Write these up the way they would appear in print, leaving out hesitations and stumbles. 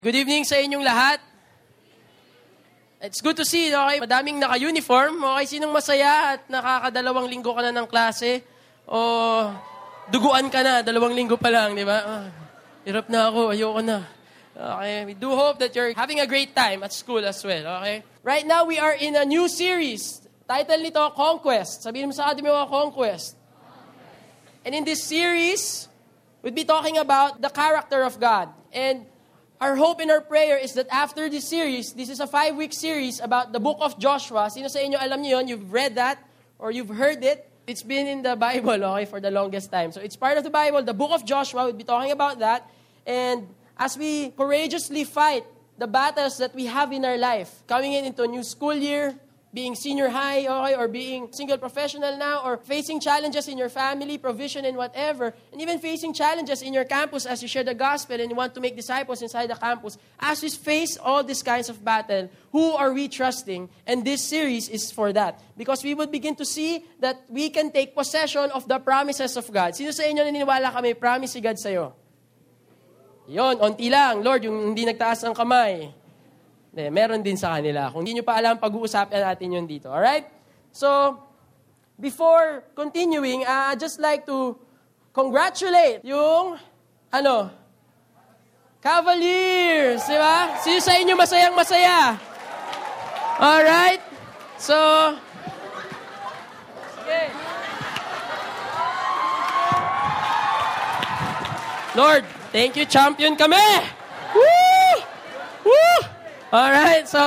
Good evening sa inyong lahat. It's good to see, okay? Madaming naka-uniform. Okay, sinong masaya at nakakadalawang linggo ka na ng klase? O duguan ka na, 2 linggo pa lang, di ba? Hirap na ako, ayoko na. Okay, we do hope that you're having a great time at school as well, okay? Right now, we are in a new series. Title nito, Conquest. Sabihin mo sa atin mo, Conquest. And in this series, we'll be talking about the character of God. And our hope and our prayer is that after this series, this is a 5-week series about the book of Joshua. Sino sa inyo alam niyo yun? You've read that or you've heard it. It's been in the Bible, okay, for the longest time. So it's part of the Bible. The book of Joshua, we'll be talking about that. And as we courageously fight the battles that we have in our life, coming into a new school year, being senior high, okay, or being single professional now, or facing challenges in your family, provision, and whatever, and even facing challenges in your campus as you share the gospel and you want to make disciples inside the campus. As we face all these kinds of battle, who are we trusting? And this series is for that. Because we would begin to see that we can take possession of the promises of God. Sino sa inyo naniniwala kami, promise si God sa'yo? Yon, onti lang. Lord, yung hindi nagtaas ng kamay. Meron din sa kanila. Kung hindi nyo pa alam, pag-uusapan natin yun dito. Alright? So, before continuing, I'd just like to congratulate yung, Cavaliers! Di ba? Sino sa inyo masayang-masaya? Alright? So, sige. Lord, thank you, champion kami! Woo! Woo! Alright, so,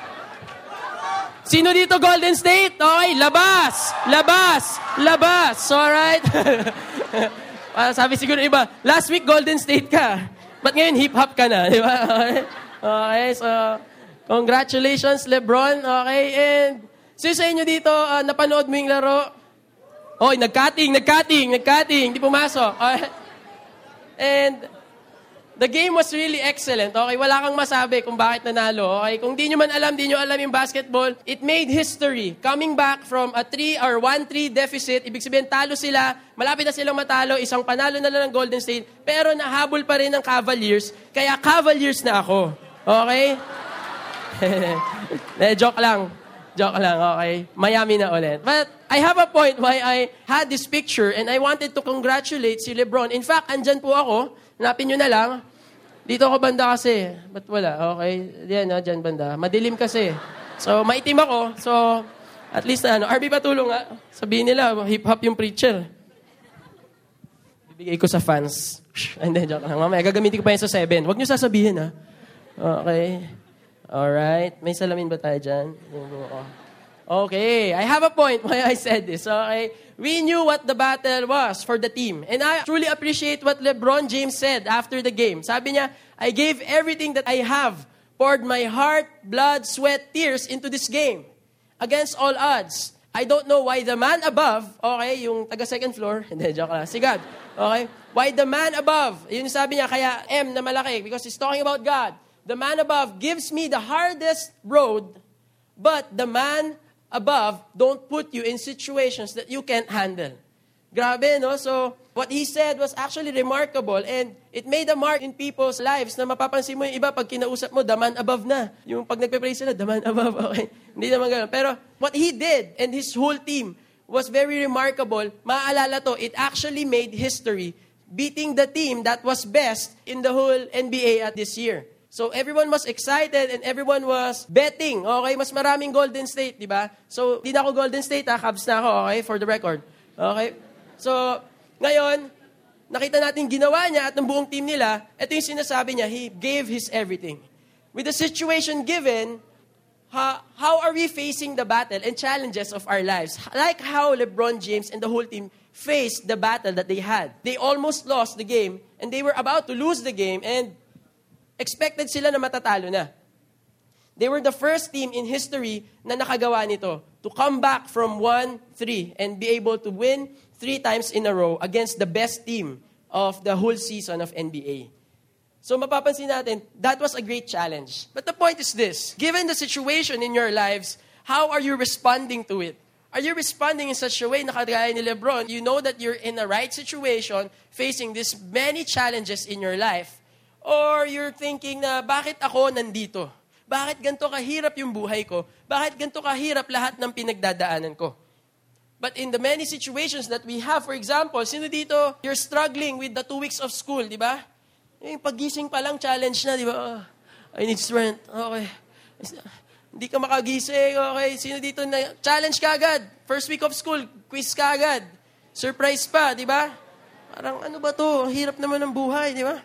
sino dito Golden State? Okay, labas! Labas! Labas! Alright? Sabi siguro iba, last week Golden State ka. Ba't ngayon hip-hop ka na? Di ba? Okay, so, congratulations LeBron. Okay, and sino sa inyo dito, napanood mo yung laro? Oy, nag-cutting. Di pumasok. Okay. And the game was really excellent. Okay, wala kang masabi kung bakit nanalo. Okay, kung di nyo alam yung basketball, it made history. Coming back from a 1-3 deficit, ibig sabihin talo sila, malapit na silang matalo, isang panalo na lang ng Golden State, pero nahabol pa rin ng Cavaliers, kaya Cavaliers na ako. Okay? Joke lang, okay? Miami na ulit. But I have a point why I had this picture and I wanted to congratulate si LeBron. In fact, andyan po ako. Hanapin nyo na lang. Dito ako banda kasi. Ba't wala? Okay. Diyan, dyan banda. Madilim kasi. So, maitim ako. So, at least RB patulong nga. Sabihin nila, hip-hop yung preacher. Bibigay ko sa fans. And then, joke lang. Mamaya, gagamitin ko pa yan sa 7. Huwag nyo sasabihin, ha? Okay. Alright. May salamin ba tayo dyan? Okay. I have a point why I said this. Okay. We knew what the battle was for the team. And I truly appreciate what LeBron James said after the game. Sabi niya, I gave everything that I have, poured my heart, blood, sweat, tears into this game. Against all odds. I don't know why the man above, okay, yung taga-second floor, hindi, joke lang, si God. Okay? Why the man above, yun sabi niya, kaya M na malaki, because he's talking about God. The man above gives me the hardest road, but the man above don't put you in situations that you can't handle. Grabe, no? So, what he said was actually remarkable and it made a mark in people's lives na mapapansin mo yung iba pag kinausap mo, the man above na. Yung pag nagpe-pray sila, the man above, okay? Hindi naman gano'n. Pero what he did and his whole team was very remarkable. Maaalala to, it actually made history, beating the team that was best in the whole NBA at this year. So, everyone was excited and everyone was betting. Okay, mas maraming Golden State, di ba? So, di na ako Golden State, Cavs na ako, okay, for the record. Okay? So, ngayon, nakita natin ginawa niya at ng buong team nila, ito yung sinasabi niya, he gave his everything. With the situation given, how are we facing the battle and challenges of our lives? Like how LeBron James and the whole team faced the battle that they had. They almost lost the game and they were about to lose the game and expected sila na matatalo na. They were the first team in history na nakagawa nito to come back from 1-3 and be able to win 3 times in a row against the best team of the whole season of NBA. So mapapansin natin, that was a great challenge. But the point is this, given the situation in your lives, how are you responding to it? Are you responding in such a way na kagaya ni LeBron? You know that you're in the right situation, facing these many challenges in your life. Or you're thinking na, bakit ako nandito? Bakit ganito kahirap yung buhay ko? Bakit ganito kahirap lahat ng pinagdadaanan ko? But in the many situations that we have, for example, sino dito, you're struggling with the 2 weeks of school, di ba? Yung pagising pa lang, challenge na, di ba? Oh, I need strength. Okay. Hindi ka makagising. Okay. Sino dito na, challenge ka agad. First week of school, quiz ka agad. Surprise pa, di ba? Parang ano ba to? Ang hirap naman ng buhay, di ba?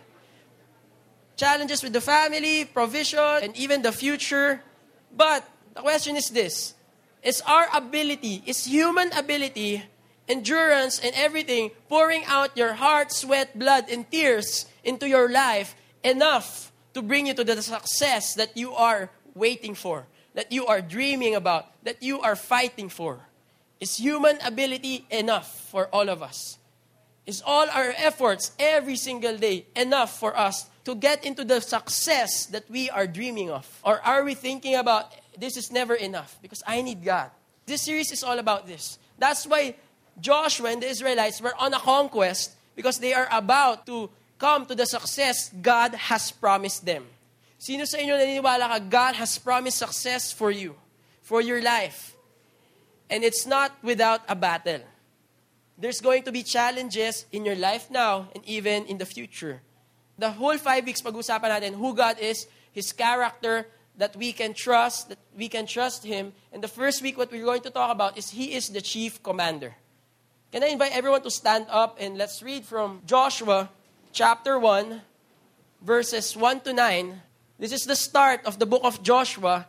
Challenges with the family, provision, and even the future. But the question is this. Is our ability, is human ability, endurance, and everything, pouring out your heart, sweat, blood, and tears into your life enough to bring you to the success that you are waiting for, that you are dreaming about, that you are fighting for? Is human ability enough for all of us? Is all our efforts every single day enough for us to get into the success that we are dreaming of? Or are we thinking about, this is never enough because I need God? This series is all about this. That's why Joshua and the Israelites were on a conquest, because they are about to come to the success God has promised them. Sino sa inyo naniniwala ka, God has promised success for you, for your life? And it's not without a battle. There's going to be challenges in your life now and even in the future. The whole 5 weeks, pag-usapan natin who God is, His character, that we can trust Him. And the first week, what we're going to talk about is He is the chief commander. Can I invite everyone to stand up and let's read from Joshua chapter 1, verses 1 to 9. This is the start of the book of Joshua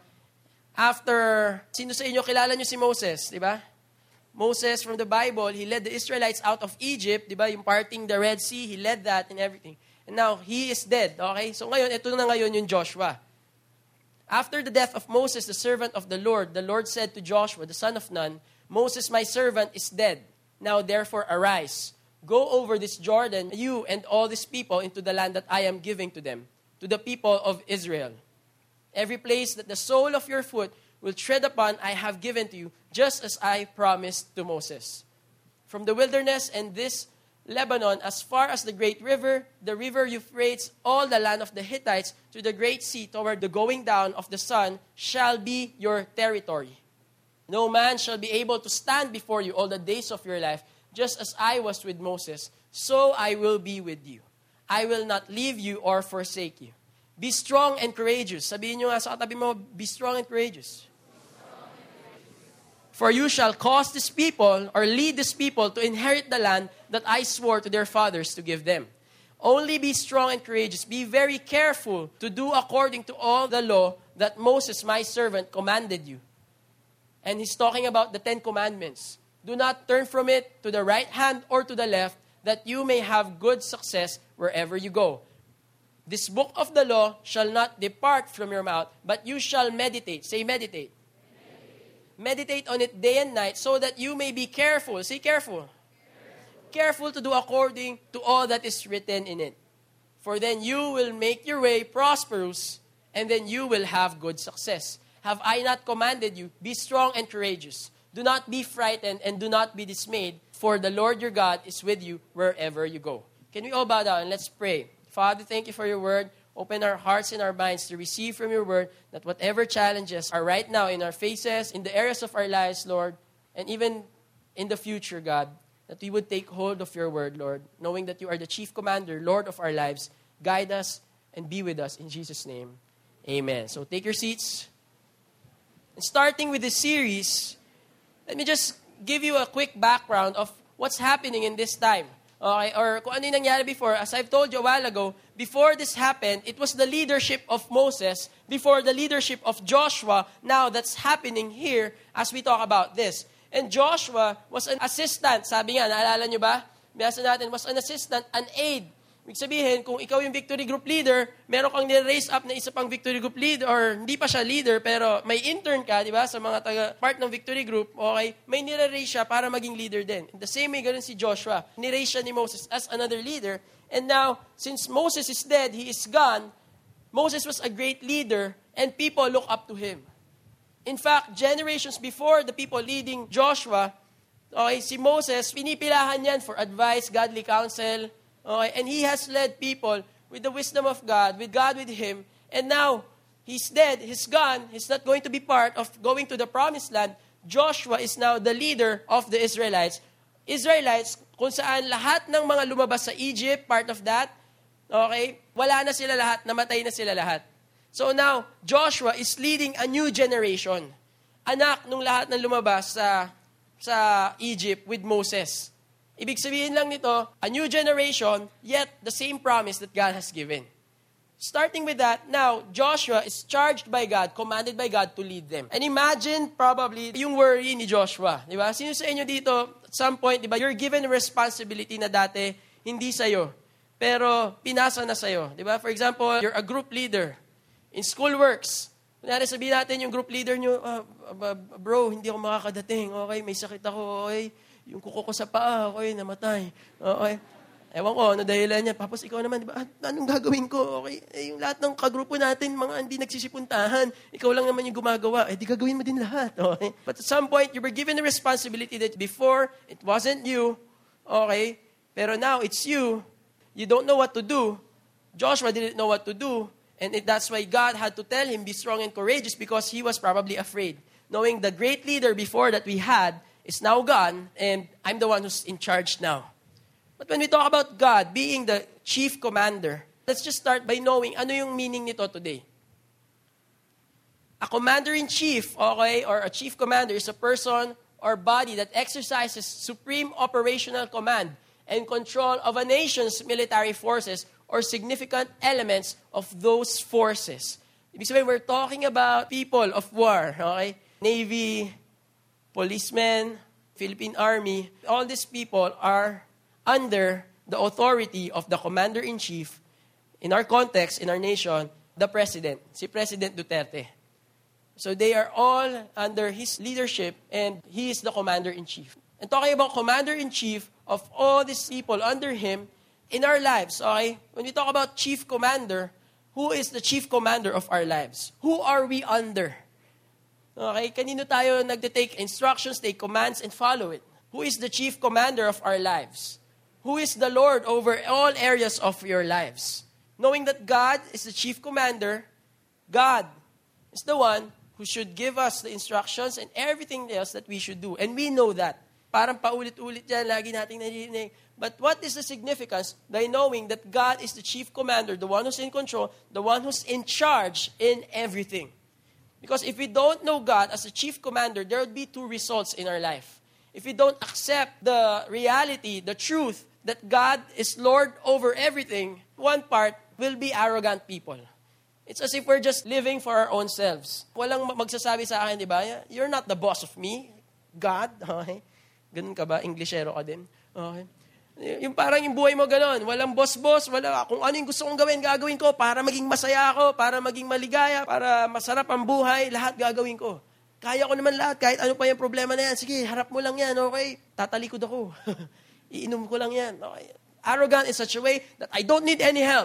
after, sino sa inyo kilala nyo si Moses, di ba? Moses from the Bible, he led the Israelites out of Egypt, di ba? Yung parting the Red Sea, he led that and everything. And now, he is dead, okay? So ngayon, ito na ngayon yung Joshua. After the death of Moses, the servant of the Lord said to Joshua, the son of Nun, Moses, my servant, is dead. Now, therefore, arise. Go over this Jordan, you and all these people, into the land that I am giving to them, to the people of Israel. Every place that the sole of your foot will tread upon, I have given to you, just as I promised to Moses. From the wilderness and this Lebanon, as far as the great river, the river Euphrates, all the land of the Hittites, to the great sea, toward the going down of the sun, shall be your territory. No man shall be able to stand before you all the days of your life, just as I was with Moses, so I will be with you. I will not leave you or forsake you. Be strong and courageous. Sabihin nyo nga sa katabi mo, be strong and courageous. For you shall cause this people, or lead this people, to inherit the land that I swore to their fathers to give them. Only be strong and courageous. Be very careful to do according to all the law that Moses, my servant, commanded you. And he's talking about the 10 Commandments. Do not turn from it to the right hand or to the left, that you may have good success wherever you go. This book of the law shall not depart from your mouth, but you shall meditate. Say meditate. Meditate on it day and night, so that you may be careful. Say careful. Careful to do according to all that is written in it. For then you will make your way prosperous, and then you will have good success. Have I not commanded you? Be strong and courageous. Do not be frightened and do not be dismayed, for the Lord your God is with you wherever you go. Can we all bow down and let's pray? Father, thank you for your word. Open our hearts and our minds to receive from your word, that whatever challenges are right now in our faces, in the areas of our lives, Lord, and even in the future, God, that we would take hold of your word, Lord, knowing that you are the chief commander, Lord of our lives. Guide us and be with us in Jesus' name. Amen. So take your seats. And starting with this series, let me just give you a quick background of what's happening in this time. Okay? Or kung ano yung nangyari before. As I've told you a while ago, before this happened, it was the leadership of Moses, before the leadership of Joshua. Now that's happening here as we talk about this. And Joshua was an assistant. Sabi nga, naalala nyo ba? Binasa natin, was an assistant, an aide. Ibig sabihin, kung ikaw yung victory group leader, meron kang nire-raise up na isa pang victory group leader, or hindi pa siya leader, pero may intern ka, di ba, sa mga part ng victory group, okay, may nire-raise siya para maging leader din. In the same way, ganun si Joshua. Nire-raise siya ni Moses as another leader. And now, since Moses is dead, he is gone, Moses was a great leader, and people look up to him. In fact, generations before the people leading Joshua, okay, si Moses, pinipilahan yan for advice, godly counsel, okay, and he has led people with the wisdom of God with him, and now he's dead, he's gone, he's not going to be part of going to the promised land. Joshua is now the leader of the Israelites. Israelites, kung saan lahat ng mga lumabas sa Egypt, part of that, okay, wala na sila lahat, namatay na sila lahat. So now, Joshua is leading a new generation. Anak nung lahat ng lumabas sa Egypt with Moses. Ibig sabihin lang nito, a new generation, yet the same promise that God has given. Starting with that, now, Joshua is charged by God, commanded by God to lead them. And imagine probably yung worry ni Joshua. Di ba? Sino sa inyo dito, at some point, di ba, you're given a responsibility na dati hindi sa'yo, pero pinasa na sa'yo. Di ba? For example, you're a group leader in school works. Kunyari sabihin natin yung group leader nyo, bro, hindi ako makakadating. Okay, may sakit ako. Okay, yung kuko ko sa paa. Okay, namatay. Okay. Ewan ko, ano dahilan niya. Tapos ikaw naman, di ba, anong gagawin ko? Okay, yung lahat ng kagrupo natin, mga hindi nagsisipuntahan. Ikaw lang naman yung gumagawa. Di gagawin mo din lahat. Okay? But at some point, you were given the responsibility that before, it wasn't you. Okay? Pero now, it's you. You don't know what to do. Joshua didn't know what to do. And that's why God had to tell him, be strong and courageous, because he was probably afraid. Knowing the great leader before that we had is now gone, and I'm the one who's in charge now. But when we talk about God being the chief commander, let's just start by knowing ano yung meaning nito today. A commander-in-chief, okay, or a chief commander is a person or body that exercises supreme operational command and control of a nation's military forces or significant elements of those forces. Ibig sabihin, we're talking about people of war, okay? Navy, policemen, Philippine Army, all these people are under the authority of the commander-in-chief, in our context, in our nation, the president, si President Duterte. So they are all under his leadership, and he is the commander-in-chief. And talking about commander-in-chief of all these people under him, in our lives, okay, when we talk about chief commander, who is the chief commander of our lives? Who are we under? Okay, kanino tayo nagte-take instructions, take commands, and follow it? Who is the chief commander of our lives? Who is the Lord over all areas of your lives? Knowing that God is the chief commander, God is the one who should give us the instructions and everything else that we should do. And we know that. Parang paulit-ulit yan, lagi nating narinig. But what is the significance by knowing that God is the chief commander, the one who's in control, the one who's in charge in everything? Because if we don't know God as the chief commander, there would be two results in our life. If we don't accept the reality, the truth, that God is Lord over everything, one part will be arrogant people. It's as if we're just living for our own selves. Walang magsasabi sa akin, di ba? You're not the boss of me, God. Okay? Ganun ka ba? Englishero ka din. Okay? Yung parang yung buhay mo ganun. Walang boss-boss. Wala. Kung ano yung gusto kong gawin, gagawin ko para maging masaya ako, para maging maligaya, para masarap ang buhay, lahat gagawin ko. Kaya ko naman lahat, kahit ano pa yung problema na yan. Sige, harap mo lang yan, okay? Tatalikod ako. Iinom ko lang yan. Okay. Arrogant in such a way that I don't need any help.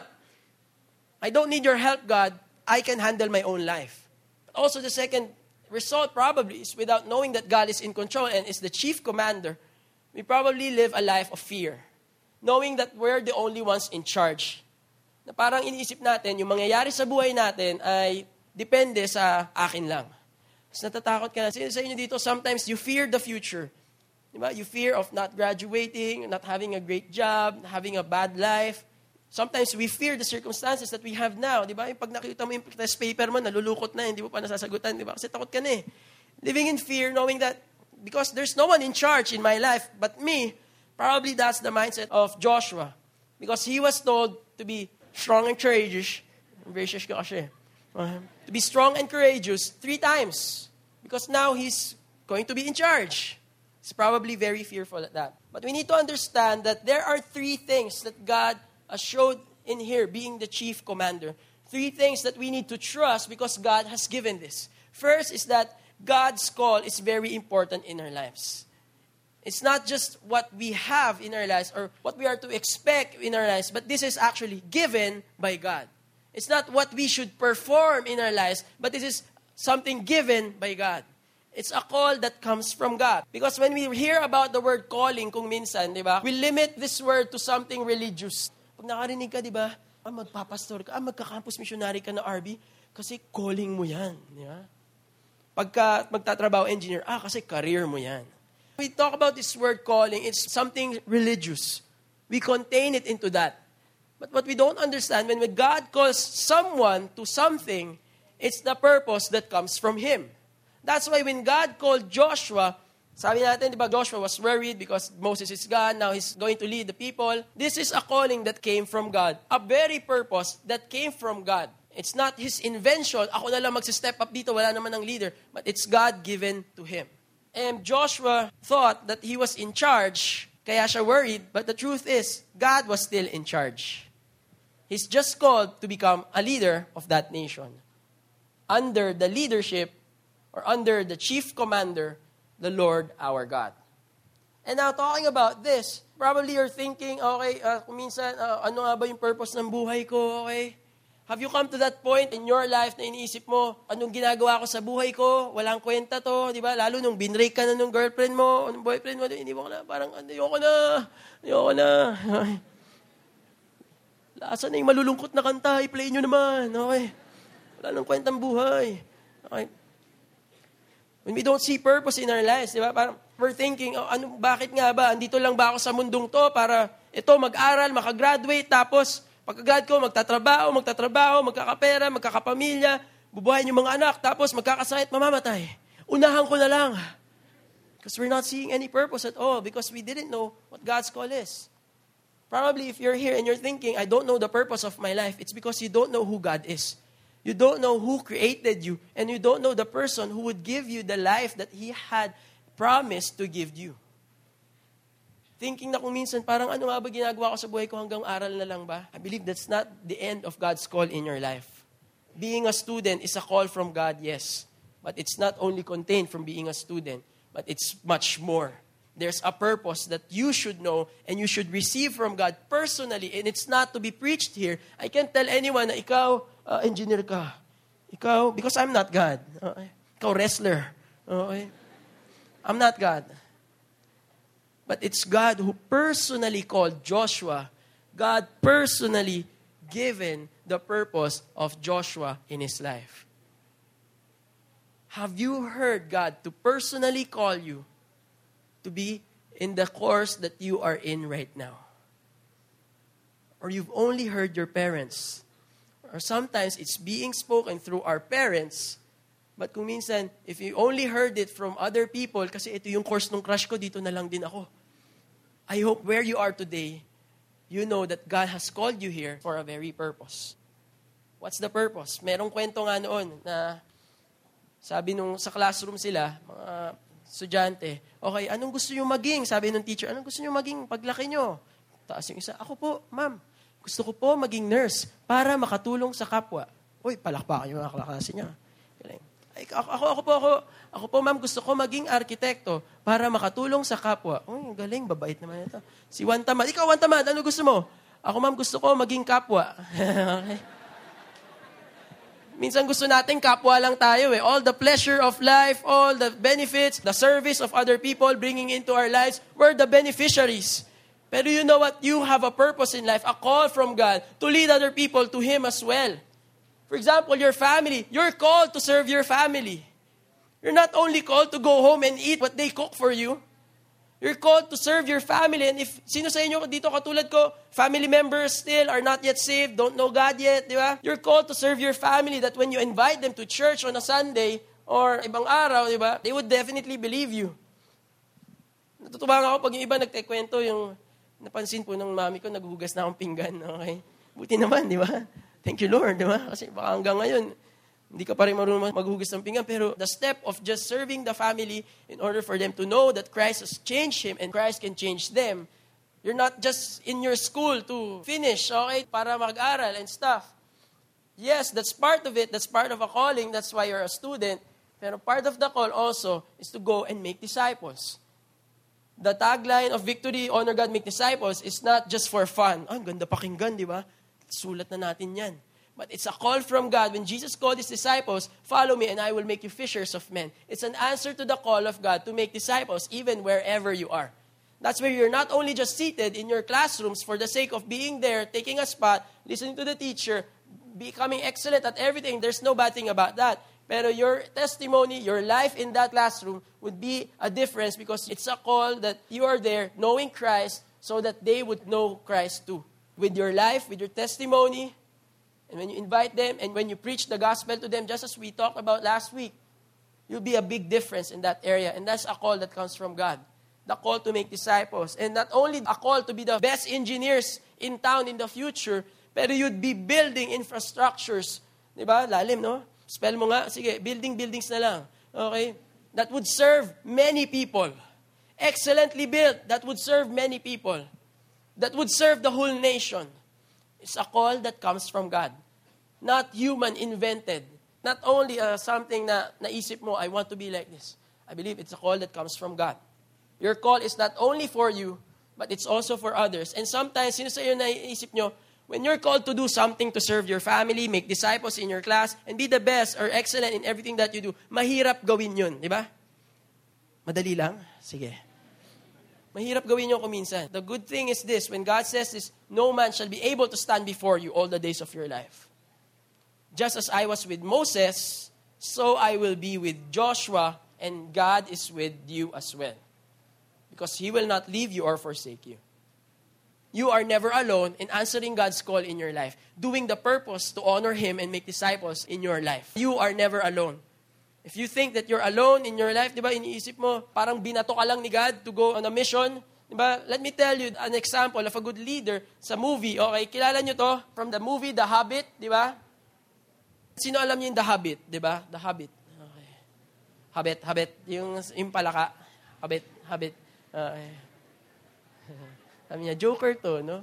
I don't need your help, God. I can handle my own life. But also the second result probably is without knowing that God is in control and is the chief commander, we probably live a life of fear. Knowing that we're the only ones in charge. Na parang iniisip natin, yung mangyayari sa buhay natin ay depende sa akin lang. Mas natatakot ka na. Sa inyo dito, sometimes you fear the future. Diba? You fear of not graduating, not having a great job, having a bad life. Sometimes we fear the circumstances that we have now. Diba? Yung pag nakita mo yung test paper mo, nalulukot na, hindi mo pa nasasagutan. Diba? Kasi takot ka na eh. Living in fear, knowing that because there's no one in charge in my life but me, probably that's the mindset of Joshua. Because he was told to be strong and courageous. Gracious ka kasi. To be strong and courageous 3 times. Because now he's going to be in charge. He's probably very fearful at that. But we need to understand that there are 3 things that God showed in here, being the chief commander. 3 things that we need to trust because God has given this. First is that God's call is very important in our lives. It's not just what we have in our lives or what we are to expect in our lives, but this is actually given by God. It's not what we should perform in our lives, but this is something given by God. It's a call that comes from God. Because when we hear about the word calling, kung minsan, di ba, we limit this word to something religious. Pag nakarinig ka, di ba, magpapastor ka, magka-campus missionary ka na RB, kasi calling mo yan. Yeah? Pagka magtatrabaho engineer, kasi career mo yan. We talk about this word calling, it's something religious. We contain it into that. But what we don't understand, when God calls someone to something, it's the purpose that comes from Him. That's why when God called Joshua, sabi natin, di ba, Joshua was worried because Moses is gone, now he's going to lead the people. This is a calling that came from God. A very purpose that came from God. It's not his invention, ako na lang mag-step up dito, wala naman ng leader, but it's God given to him. And Joshua thought that he was in charge, kaya siya worried, but the truth is, God was still in charge. He's just called to become a leader of that nation. Under the leadership, or under the chief commander, the Lord our God. And now, talking about this, probably you're thinking, okay, kung minsan, ano nga ba yung purpose ng buhay ko, okay? Have you come to that point in your life na iniisip mo, anong ginagawa ko sa buhay ko? Walang kwenta to, di ba? Lalo nung binrake ka na nung girlfriend mo, nung boyfriend mo, hindi mo na, parang, ayoko na. Lasa na yung malulungkot na kanta, i-play nyo naman, okay? Wala nang kwentang buhay. Okay? When we don't see purpose in our lives, di ba? Parang we're thinking, bakit nga ba? Andito lang ba ako sa mundong to para ito mag-aral, makagraduate, tapos pagka-grad ko, magtatrabaho, magkakapera, magkakapamilya, bubuhayin yung mga anak, tapos magkakasakit, mamamatay. Unahan ko na lang. Because we're not seeing any purpose at all because we didn't know what God's call is. Probably if you're here and you're thinking, I don't know the purpose of my life, it's because you don't know who God is. You don't know who created you, and you don't know the person who would give you the life that He had promised to give you. Thinking na kung minsan, parang ano nga ba ginagawa ko sa buhay ko hanggang aral na lang ba? I believe that's not the end of God's call in your life. Being a student is a call from God, yes. But it's not only contained from being a student, but it's much more. There's a purpose that you should know and you should receive from God personally, and it's not to be preached here. I can't tell anyone na ikaw, engineer ka. Ikaw, because I'm not God. Okay? Ikaw, wrestler. Okay? I'm not God. But it's God who personally called Joshua. God personally given the purpose of Joshua in his life. Have you heard God to personally call you to be in the course that you are in right now? Or you've only heard your parents. Or sometimes it's being spoken through our parents. But kung minsan, if you only heard it from other people, kasi ito yung course ng crush ko, dito na lang din ako. I hope where you are today, you know that God has called you here for a very purpose. What's the purpose? Merong kwento nga noon na sabi nung sa classroom sila, mga estudyante, okay, anong gusto nyo maging? Sabi nung teacher, anong gusto nyo maging paglaki nyo? Taas yung isa, ako po, ma'am, gusto ko po maging nurse para makatulong sa kapwa. Uy, palakpakan yung mga kaklase niya. Ako po, ma'am, gusto ko maging arkitekto para makatulong sa kapwa. Uy, galing, babait naman ito. Si Juan Tamad, ikaw, Juan Tamad, ano gusto mo? Ako, ma'am, gusto ko maging kapwa. Okay. Minsan gusto natin kapwa lang tayo eh. All the pleasure of life, all the benefits, the service of other people bringing into our lives, we're the beneficiaries. Pero you know what? You have a purpose in life, a call from God to lead other people to Him as well. For example, your family. You're called to serve your family. You're not only called to go home and eat what they cook for you. You're called to serve your family. And if sino sa inyo dito katulad ko, family members still are not yet saved, don't know God yet, di ba? You're called to serve your family that when you invite them to church on a Sunday or ibang araw, di ba? They would definitely believe you. Natutuwa ako pag yung iba nagkikwento, yung napansin po ng mami ko, naghuhugas na akong pinggan. Okay? Buti naman, di ba? Thank you, Lord, di ba? Kasi baka hanggang ngayon, hindi ka pa rin marunong maghugas ng pinggan. Pero the step of just serving the family in order for them to know that Christ has changed him and Christ can change them. You're not just in your school to finish, okay, para mag-aral and stuff. Yes, that's part of it. That's part of a calling. That's why you're a student. Pero part of the call also is to go and make disciples. The tagline of Victory, Honor God, Make Disciples is not just for fun. Ang ganda pakinggan, di ba? Sulat na natin yan. But it's a call from God. When Jesus called His disciples, follow me and I will make you fishers of men. It's an answer to the call of God to make disciples even wherever you are. That's where you're not only just seated in your classrooms for the sake of being there, taking a spot, listening to the teacher, becoming excellent at everything. There's no bad thing about that. Pero your testimony, your life in that classroom would be a difference because it's a call that you are there knowing Christ so that they would know Christ too. With your life, with your testimony, and when you invite them, and when you preach the gospel to them, just as we talked about last week, you'll be a big difference in that area. And that's a call that comes from God. The call to make disciples. And not only a call to be the best engineers in town in the future, pero you'd be building infrastructures. Diba? Lalim, no? Spell mo nga. Sige, buildings na lang. Okay? That would serve many people. Excellently built. That would serve many people. That would serve the whole nation. It's a call that comes from God. Not human-invented. Not only something na naisip mo, I want to be like this. I believe it's a call that comes from God. Your call is not only for you, but it's also for others. And sometimes, sino sa iyo naisip nyo, when you're called to do something to serve your family, make disciples in your class, and be the best or excellent in everything that you do, mahirap gawin yun, di ba? Madali lang? Sige. Mahirap gawin yun kuminsan. The good thing is this, when God says this, no man shall be able to stand before you all the days of your life. Just as I was with Moses, so I will be with Joshua, and God is with you as well. Because He will not leave you or forsake you. You are never alone in answering God's call in your life, doing the purpose to honor Him and make disciples in your life. You are never alone. If you think that you're alone in your life, di ba, iniisip mo, parang binato ka lang ni God to go on a mission, di ba? Let me tell you an example of a good leader sa movie. Okay, kilala nyo to from the movie The Hobbit, di ba? Sino alam niyo yung The Hobbit, di ba? The Hobbit. Okay. Hobbit. Yung palaka. Hobbit. Okay. Sabi niya, Joker to, no?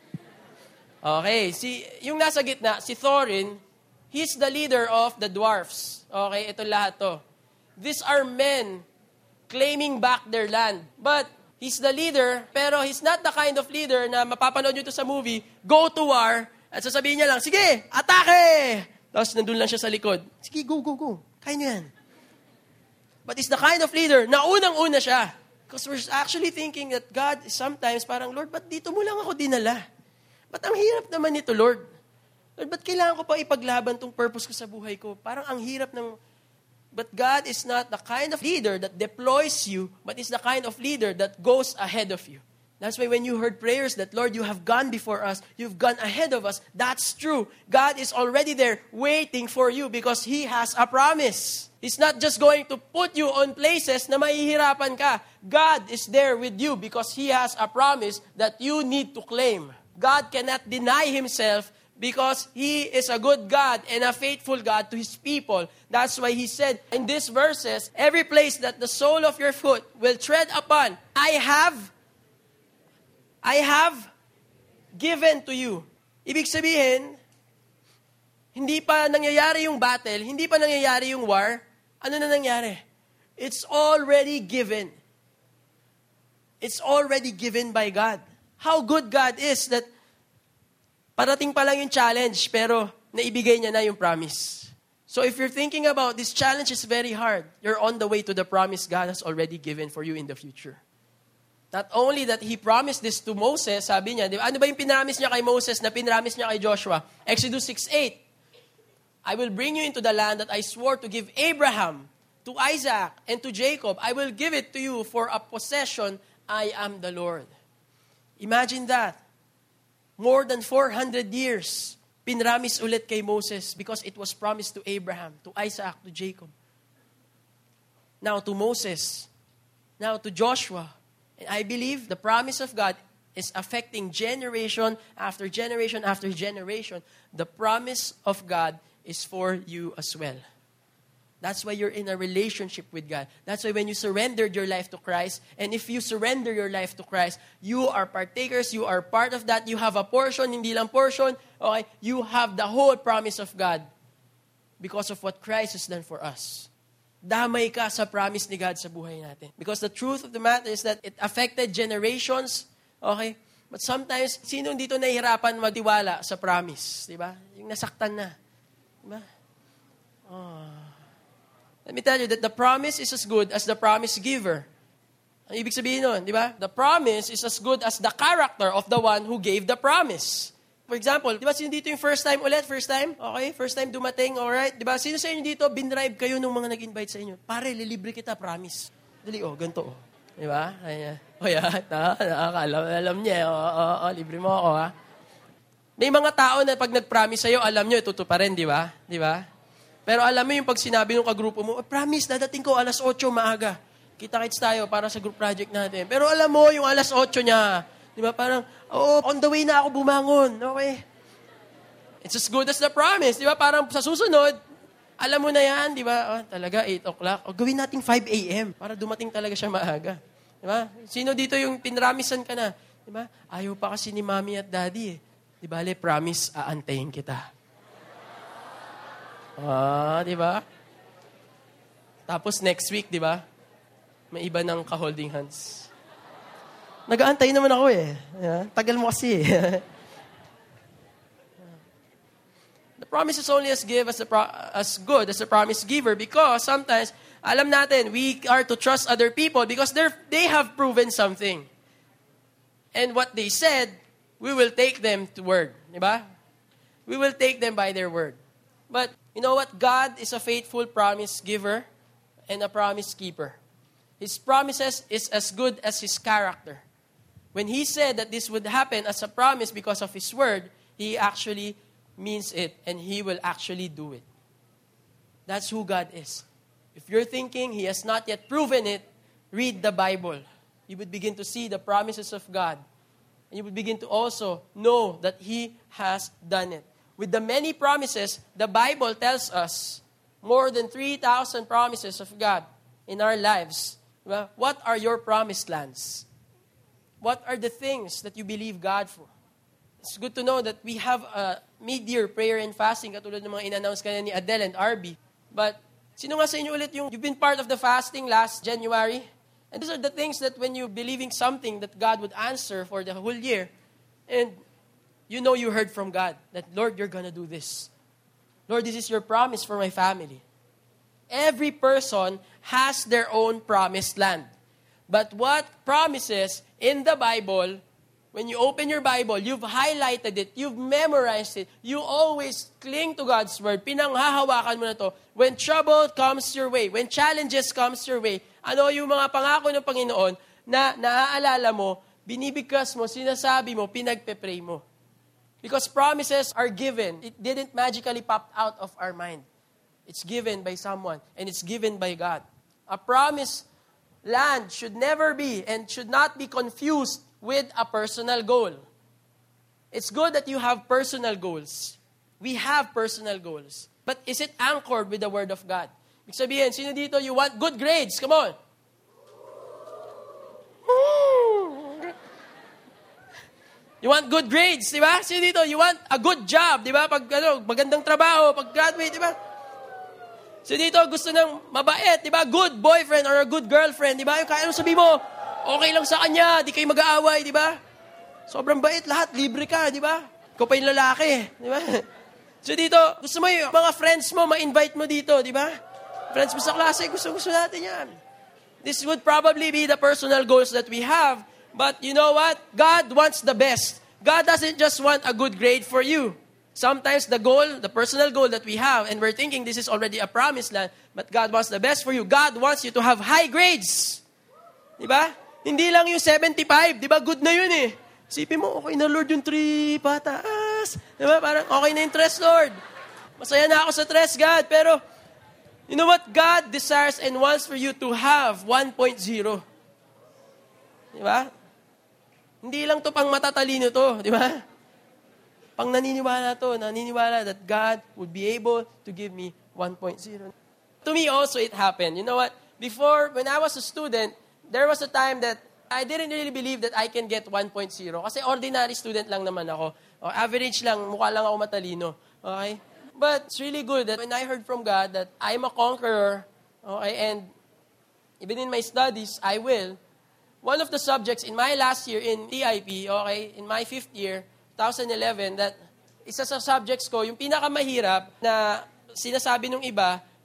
Okay, yung nasa gitna, si Thorin, he's the leader of the dwarfs. Okay, ito lahat to. These are men claiming back their land. But he's the leader, pero he's not the kind of leader na mapapanood nyo ito sa movie, go to war, at sasabihin niya lang, sige, atake! Tapos nandun lang siya sa likod. Sige, go. Kaya niyo yan. But he's the kind of leader na unang-una siya. Because we're actually thinking that God is sometimes parang, Lord, ba't dito mo lang ako dinala? Ba't ang hirap naman nito, Lord? Lord, ba't kailangan ko pa ipaglaban tong purpose ko sa buhay ko? Parang ang hirap ng... But God is not the kind of leader that deploys you, but is the kind of leader that goes ahead of you. That's why when you heard prayers that, Lord, you have gone before us, you've gone ahead of us, that's true. God is already there waiting for you because He has a promise. He's not just going to put you on places na mahihirapan ka. God is there with you because He has a promise that you need to claim. God cannot deny Himself because He is a good God and a faithful God to His people. That's why He said in these verses, every place that the sole of your foot will tread upon, I have given to you. Ibig sabihin, hindi pa nangyayari yung battle, hindi pa nangyayari yung war, ano na nangyari? It's already given. It's already given by God. How good God is that parating pa lang yung challenge, pero naibigay niya na yung promise. So if you're thinking about this challenge is very hard, you're on the way to the promise God has already given for you in the future. Not only that He promised this to Moses, sabi niya, di ba, ano ba yung pinramis niya kay Moses na pinramis niya kay Joshua? Exodus 6:8. I will bring you into the land that I swore to give Abraham, to Isaac, and to Jacob. I will give it to you for a possession. I am the Lord. Imagine that. More than 400 years, pinramis ulit kay Moses because it was promised to Abraham, to Isaac, to Jacob. Now to Moses. Now to Joshua. And I believe the promise of God is affecting generation after generation after generation. The promise of God is for you as well. That's why you're in a relationship with God. That's why when you surrendered your life to Christ, and if you surrender your life to Christ, you are partakers, you are part of that, you have a portion, hindi lang portion, okay? You have the whole promise of God because of what Christ has done for us. Damay ka sa promise ni God sa buhay natin. Because the truth of the matter is that it affected generations, okay? But sometimes, sino dito nahihirapan magtiwala sa promise? Diba? Yung nasaktan na. Diba? Oh. Let me tell you that the promise is as good as the promise giver. Ang ibig sabihin nun, di ba? The promise is as good as the character of the one who gave the promise. For example, di ba sino dito yung first time ulit? First time? Okay, first time dumating, alright? Di ba? Sino sa inyo dito, binribe kayo nung mga nag-invite sa inyo? Pare, lilibre kita, promise. Dali, ganito. Di ba? Ayan. Alam niya. Libre mo ako, ha? May mga tao na pag nag-promise sa'yo, alam nyo, ituto pa rin, di ba? Di ba? Pero alam mo yung pag sinabi ng kagrupo mo, promise, dadating ko alas 8 maaga. Kita-kits tayo para sa group project natin. Pero alam mo, yung alas 8 niya, di ba, parang, on the way na ako bumangon. Okay? It's as good as the promise. Di ba? Parang sa susunod, alam mo na yan, di ba? Talaga, 8 o'clock. Gawin natin 5 a.m. para dumating talaga siya maaga. Di ba? Sino dito yung pinramisan ka na? Di ba? Ayaw pa kasi ni mommy at daddy eh. Di ba, promise, aantayin kita. Di ba? Tapos next week, di ba? May iba ng ka-holding hands. Nag-aantay naman ako eh. Tagal mo kasi eh. The promise is only as good as the promise giver because sometimes, alam natin, we are to trust other people because they have proven something. And what they said, we will take them to word. Diba? We will take them by their word. But, you know what? God is a faithful promise giver and a promise keeper. His promises is as good as His character. When He said that this would happen as a promise because of His word, He actually means it and He will actually do it. That's who God is. If you're thinking He has not yet proven it, read the Bible. You would begin to see the promises of God. And you would begin to also know that He has done it. With the many promises, the Bible tells us more than 3,000 promises of God in our lives. Well, what are your promised lands? What are the things that you believe God for? It's good to know that we have a mid-year prayer and fasting katulad ng mga in-announce kanina ni Adele and RB. But, sino nga sa inyo ulit you've been part of the fasting last January? And these are the things that when you're believing something that God would answer for the whole year, and you know you heard from God that, Lord, you're gonna do this. Lord, this is your promise for my family. Every person has their own promised land. But what promises in the Bible, when you open your Bible, you've highlighted it, you've memorized it, you always cling to God's word, pinanghahawakan mo na to. When trouble comes your way, when challenges comes your way, ano yung mga pangako ng Panginoon na naaalala mo, binibigkas mo, sinasabi mo, pinagpe-pray mo. Because promises are given. It didn't magically pop out of our mind. It's given by someone, and it's given by God. A promised land should never be and should not be confused with a personal goal. It's good that you have personal goals. We have personal goals. But is it anchored with the Word of God? Ibig sabihin, sino dito, you want good grades? Come on. You want good grades, di ba? Sino dito, you want a good job, di ba? Pag magandang trabaho, pag graduate, di ba? So dito, gusto ng mabait, di ba? Good boyfriend or a good girlfriend, di ba? Yung kaya mo sabi mo, okay lang sa kanya, di kayo mag-aaway, di ba? Sobrang bait, lahat, libre ka, di ba? Ikaw pa yung lalaki, di ba? So dito, gusto mo yung mga friends mo, ma-invite mo dito, di ba? Friends mo sa klase, gusto natin yan. This would probably be the personal goals that we have, but you know what? God wants the best. God doesn't just want a good grade for you. Sometimes the goal, the personal goal that we have, and we're thinking this is already a promised land, but God wants the best for you. God wants you to have high grades. Diba? Hindi lang yung 75, diba? Good na yun eh. Isipin mo, okay na Lord yung 3 pataas. Diba? Parang okay na yung 3, Lord. Masaya na ako sa 3, God. Pero, you know what? God desires and wants for you to have 1.0. Diba? Hindi lang to pang matatalino to, diba? Pang naniniwala that God would be able to give me 1.0. To me also, it happened. You know what? Before, when I was a student, there was a time that I didn't really believe that I can get 1.0. Kasi ordinary student lang naman ako. O, average lang, mukha lang ako matalino. Okay? But it's really good that when I heard from God that I'm a conqueror, okay, and even in my studies, I will. One of the subjects in my last year in TIP, okay, in my 5th year, 2011, that isa sa subjects ko, yung pinakamahirap na sinasabi nung iba,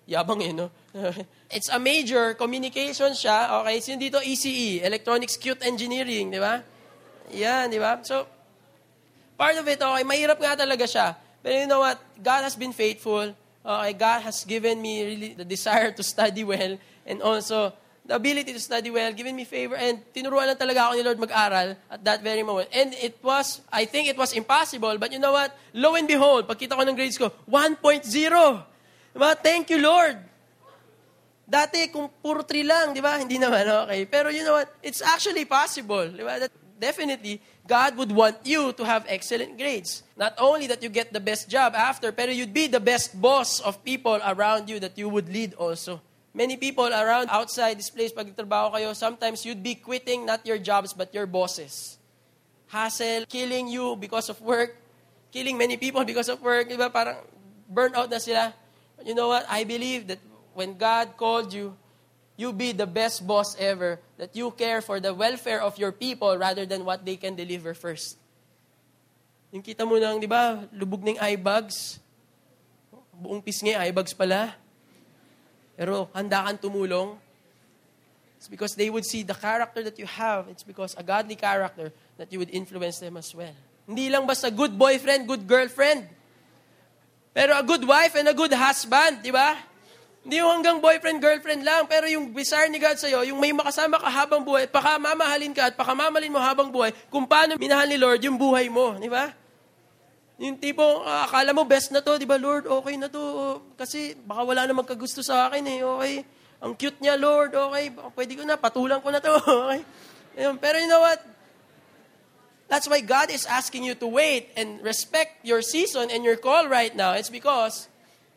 Yabang no? It's a major, communication siya. Okay, sino dito? ECE, Electronics Cute Engineering, di ba? Yan, di ba? So, part of it, okay, mahirap nga talaga siya. Pero you know what? God has been faithful. Okay, God has given me really the desire to study well and also the ability to study well, given me favor, and tinuruan lang talaga ako ni Lord mag-aral at that very moment. And I think it was impossible, but you know what? Lo and behold, pagkita ko ng grades ko, 1.0. Diba? Thank you, Lord. Dati, kung puro 3 lang, di ba? Hindi naman, okay. Pero you know what? It's actually possible. Di ba? That definitely, God would want you to have excellent grades. Not only that you get the best job after, pero you'd be the best boss of people around you that you would lead also. Many people around outside this place, pag trabaho kayo, sometimes you'd be quitting not your jobs but your bosses. Hassle, killing you because of work, killing many people because of work. Diba? Parang burnout na sila. You know what? I believe that when God called you, you be the best boss ever, that you care for the welfare of your people rather than what they can deliver first. Yung kita mo nang, di ba, lubog ng eye bags. Buong pisngi, eye bags pala. Pero handa kang tumulong. It's because they would see the character that you have. It's because a godly character that you would influence them as well. Hindi lang basta good boyfriend, good girlfriend. Pero a good wife and a good husband, di ba? Hindi yung hanggang boyfriend, girlfriend lang. Pero yung desire ni God sa'yo, yung may makasama ka habang buhay, pakamamahalin ka at pakamamahalin mo habang buhay, kung paano minahal ni Lord yung buhay mo, di ba? Yung tipo, akala mo best na to, di ba, Lord, okay na to. Kasi baka wala namang kagusto sa akin eh, okay. Ang cute niya, Lord, okay. Pwede ko na, patulang ko na to, okay. Pero you know what? That's why God is asking you to wait and respect your season and your call right now. It's because,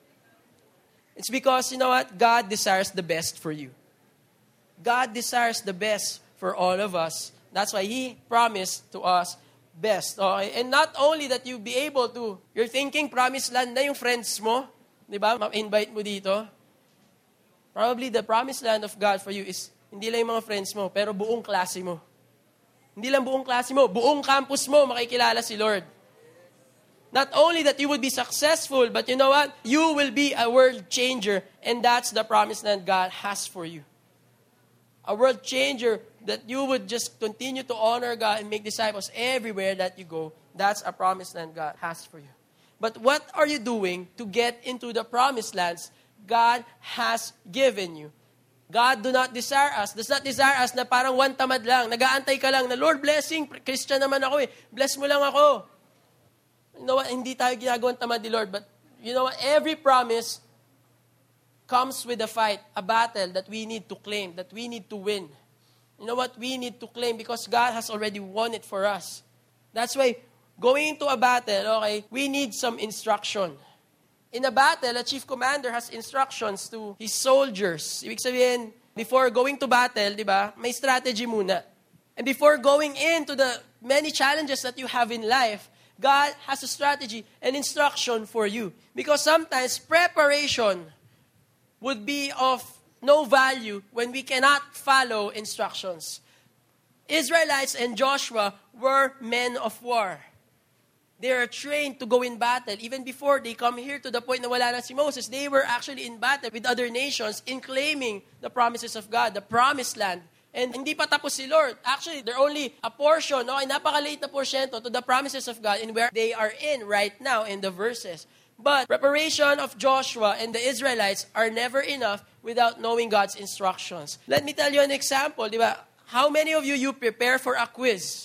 you know what? God desires the best for you. God desires the best for all of us. That's why He promised to us best. Okay? And not only that you be able to, you're thinking promised land na yung friends mo, di ba? Ma-invite mo dito. Probably the promised land of God for you is hindi lang yung mga friends mo, pero buong klase mo. Hindi lang buong klase mo, buong campus mo makikilala si Lord. Not only that you would be successful, but you know what? You will be a world changer, and that's the promised land God has for you. A world changer that you would just continue to honor God and make disciples everywhere that you go. That's a promised land God has for you. But what are you doing to get into the promised lands God has given you? God does not desire us na parang one tamad lang. Nag-aantay ka lang na, Lord, blessing, Christian naman ako eh. Bless mo lang ako. You know what? Hindi tayo ginagawang tamad ni Lord. But you know what? Every promise comes with a fight, a battle that we need to claim, that we need to win. You know what? We need to claim because God has already won it for us. That's why going into a battle, okay, we need some instruction. In a battle, a chief commander has instructions to his soldiers. Ibig sabihin, before going to battle, di ba, may strategy muna. And before going into the many challenges that you have in life, God has a strategy and instruction for you. Because sometimes preparation would be of no value when we cannot follow instructions. Israelites and Joshua were men of war. They are trained to go in battle. Even before they come here to the point na wala na si Moses, they were actually in battle with other nations in claiming the promises of God, the promised land. And hindi pa tapos si Lord. Actually, they're only a portion, okay, napakaliit na porsyento to the promises of God in where they are in right now in the verses. But preparation of Joshua and the Israelites are never enough without knowing God's instructions. Let me tell you an example, di ba? How many of you prepare for a quiz?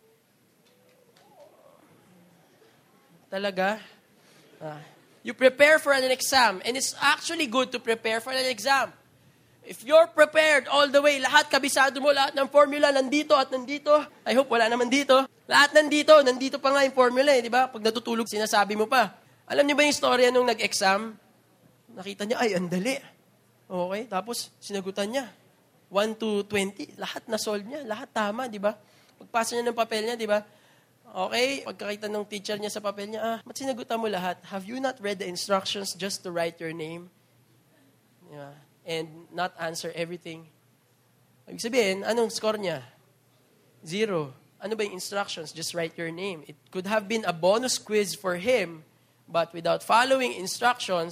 Talaga? You prepare for an exam, and it's actually good to prepare for an exam. If you're prepared all the way, lahat kabisado mo, lahat ng formula nandito at nandito. I hope wala naman dito. Lahat nandito pa nga yung formula eh, di ba? Pag natutulog, sinasabi mo pa. Alam niyo ba yung istorya nung nag-exam? Nakita niya, ay, andali. Okay, tapos sinagutan niya. 1 to 20, lahat na-solve niya, lahat tama, di ba? Pagpasa niya ng papel niya, di ba? Okay, pagkakita ng teacher niya sa papel niya, ba't sinagutan mo lahat? Have you not read the instructions just to write your name? Yeah. And not answer everything? Ibig sabihin, anong score niya? 0. Ano ba yung instructions? Just write your name. It could have been a bonus quiz for him, but without following instructions,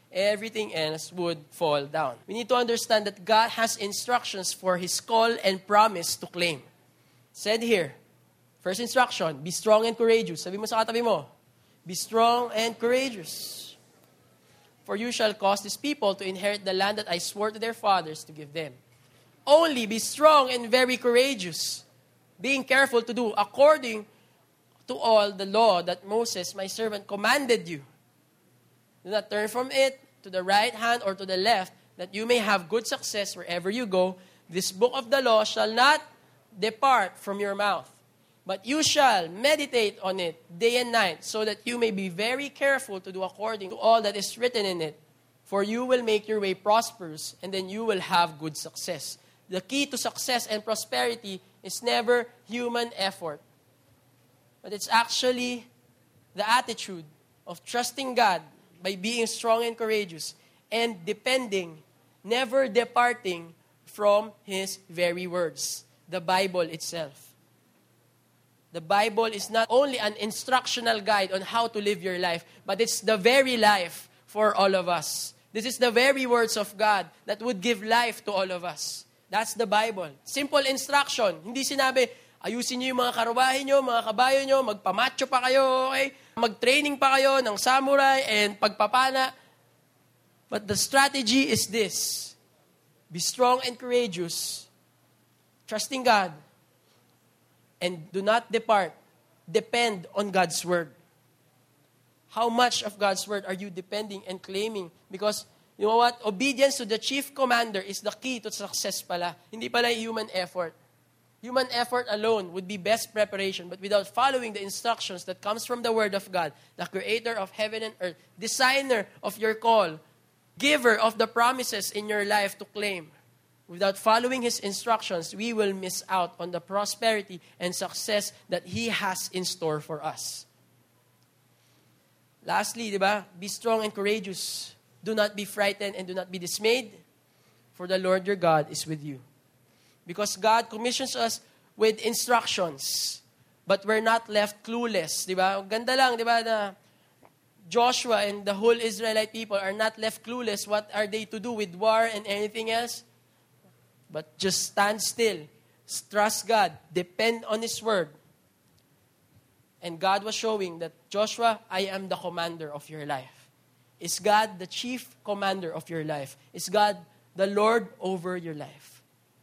everything else would fall down. We need to understand that God has instructions for His call and promise to claim. Said here, first instruction, be strong and courageous. Sabi mo sa katabi mo, be strong and courageous. For you shall cause these people to inherit the land that I swore to their fathers to give them. Only be strong and very courageous, being careful to do according to all the law that Moses, my servant, commanded you. Do not turn from it to the right hand or to the left, that you may have good success wherever you go. This book of the law shall not depart from your mouth, but you shall meditate on it day and night, so that you may be very careful to do according to all that is written in it. For you will make your way prosperous, and then you will have good success. The key to success and prosperity is never human effort, but it's actually the attitude of trusting God by being strong and courageous and depending, never departing from His very words, the Bible itself. The Bible is not only an instructional guide on how to live your life, but it's the very life for all of us. This is the very words of God that would give life to all of us. That's the Bible. Simple instruction. Hindi sinabi, ayusin niyo yung mga karubahe niyo, mga kabayo niyo, magpamacho pa kayo, okay? Mag-training pa kayo ng samurai and pagpapana. But the strategy is this. Be strong and courageous, trusting God, and do not depart. Depend on God's Word. How much of God's Word are you depending and claiming? Because, you know what? Obedience to the chief commander is the key to success pala. Hindi pala human effort. Human effort alone would be best preparation, but without following the instructions that comes from the Word of God, the creator of heaven and earth, designer of your call, giver of the promises in your life to claim, without following His instructions, we will miss out on the prosperity and success that He has in store for us. Lastly, diba? Be strong and courageous. Do not be frightened and do not be dismayed, for the Lord your God is with you. Because God commissions us with instructions, but we're not left clueless, di ba? Ganda lang, di ba, na Joshua and the whole Israelite people are not left clueless. What are they to do with war and anything else? But just stand still, trust God, depend on His Word. And God was showing that, Joshua, I am the commander of your life. Is God the chief commander of your life? Is God the Lord over your life?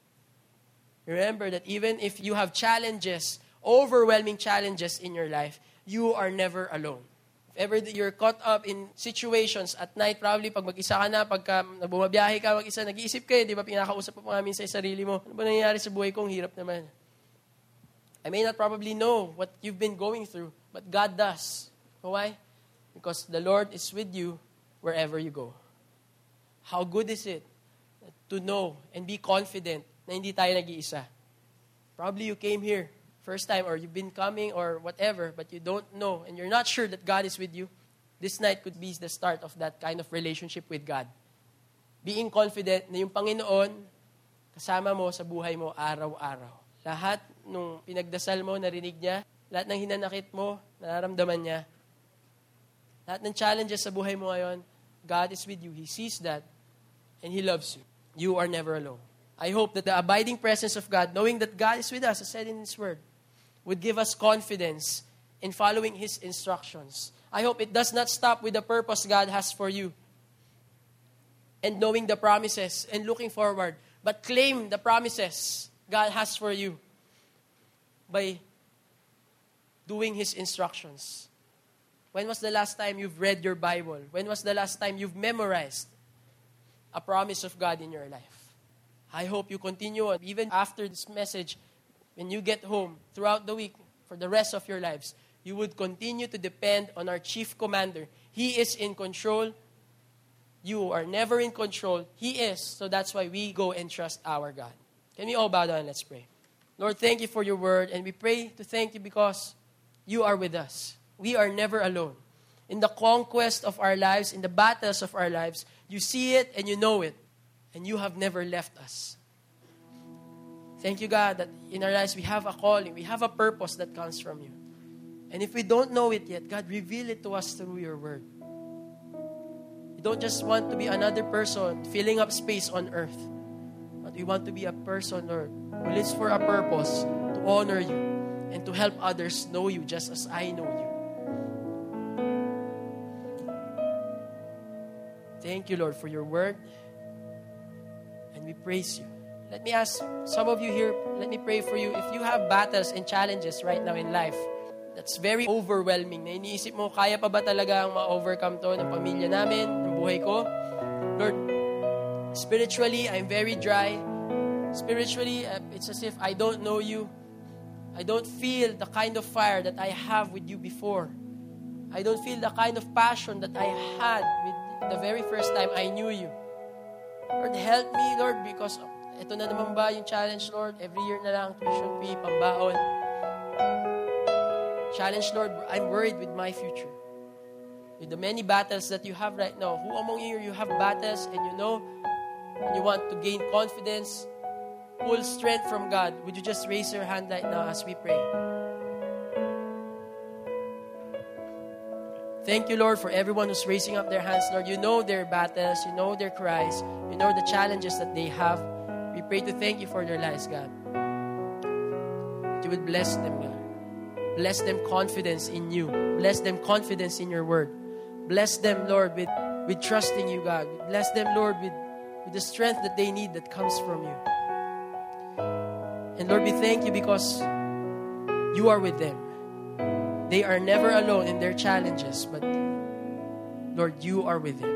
Remember that even if you have challenges, overwhelming challenges in your life, you are never alone. If ever you're caught up in situations at night, probably pag mag-isa ka na, pagka bumabiyahe ka mag-isa, nag-iisip kayo, di ba, pinakausap mo namin sa sarili mo, ano ba nangyayari sa buhay ko? Ang hirap naman. I may not probably know what you've been going through, but God does. Why? Because the Lord is with you wherever you go. How good is it to know and be confident na hindi tayo nag-iisa? Probably you came here first time or you've been coming or whatever, but you don't know and you're not sure that God is with you. This night could be the start of that kind of relationship with God. Being confident na yung Panginoon kasama mo sa buhay mo araw-araw. Lahat nung pinagdasal mo, narinig niya. Lahat ng hinanakit mo, nararamdaman niya. Lahat ng challenges sa buhay mo ngayon, God is with you. He sees that and He loves you. You are never alone. I hope that the abiding presence of God, knowing that God is with us, as said in His Word, would give us confidence in following His instructions. I hope it does not stop with the purpose God has for you and knowing the promises and looking forward, but claim the promises God has for you by doing His instructions. When was the last time you've read your Bible? When was the last time you've memorized a promise of God in your life? I hope you continue on, even after this message, when you get home, throughout the week, for the rest of your lives, you would continue to depend on our chief commander. He is in control. You are never in control. He is. So that's why we go and trust our God. Can we all bow down and let's pray? Lord, thank you for your word. And we pray to thank you because you are with us. We are never alone. In the conquest of our lives, in the battles of our lives, you see it and you know it. And you have never left us. Thank you, God, that in our lives we have a calling, we have a purpose that comes from you. And if we don't know it yet, God, reveal it to us through your word. We don't just want to be another person filling up space on earth. But we want to be a person, Lord, who lives for a purpose to honor you and to help others know you just as I know you. Thank you, Lord, for your word. And we praise you. Let me ask some of you here, let me pray for you. If you have battles and challenges right now in life, that's very overwhelming. Na iniisip mo, kaya pa ba talaga ang ma-overcome to ng pamilya namin, ng buhay ko? Lord, spiritually, I'm very dry. Spiritually, it's as if I don't know you. I don't feel the kind of fire that I have with you before. I don't feel the kind of passion that I had with the very first time I knew you. Lord, help me, Lord, because ito na naman ba yung challenge, Lord? Every year na lang, tuition fee, pambaon. Challenge, Lord, I'm worried with my future. With the many battles that you have right now. Who among you have battles and you know, and you want to gain confidence, full strength from God? Would you just raise your hand right now as we pray? Thank you, Lord, for everyone who's raising up their hands, Lord. You know their battles, you know their cries, you know the challenges that they have. We pray to thank you for their lives, God. That you would bless them, God. Bless them confidence in you. Bless them confidence in your word. Bless them, Lord, with trusting you, God. Bless them, Lord, with the strength that they need that comes from you. And Lord, we thank you because you are with them. They are never alone in their challenges, but Lord, you are with them.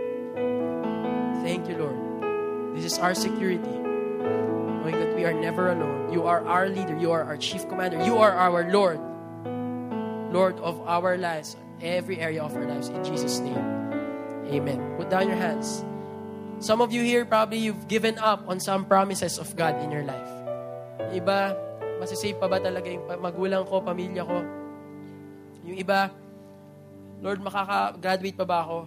Thank you, Lord. This is our security, knowing that we are never alone. You are our leader. You are our chief commander. You are our Lord, Lord of our lives, every area of our lives. In Jesus' name, amen. Put down your hands. Some of you here, probably you've given up on some promises of God in your life. Iba, masisave pa ba talaga yung magulang ko, pamilya ko? Yung iba, Lord, makaka-graduate pa ba ako?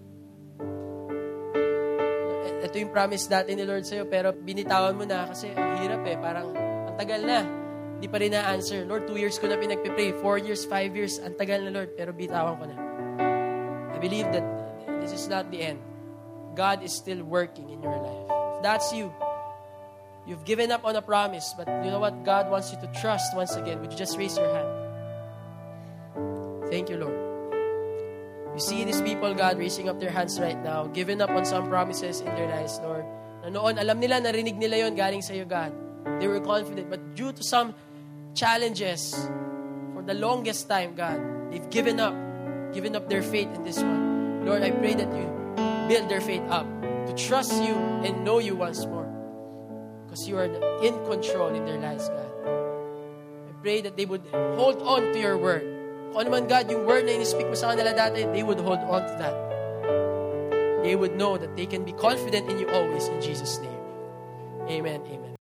Ito yung promise dati ni Lord sa'yo, pero binitawan mo na kasi ang hirap Parang ang tagal na. Di pa rin na-answer. Lord, 2 years ko na pinagpipray. 4 years, 5 years. Ang tagal na, Lord, pero bitawan ko na. I believe that this is not the end. God is still working in your life. If that's you, you've given up on a promise, but you know what? God wants you to trust once again. Would you just raise your hand? Thank you, Lord. You see these people, God, raising up their hands right now, giving up on some promises in their lives, Lord. Na noon, alam nila, narinig nila yon galing sa iyo, God. They were confident. But due to some challenges, for the longest time, God, they've given up their faith in this one. Lord, I pray that you build their faith up to trust you and know you once more. Because you are in control in their lives, God. I pray that they would hold on to your word. Kung ano man, God, yung word na in-speak mo sa kanila dati, they would hold on to that. They would know that they can be confident in you always in Jesus' name. Amen. Amen.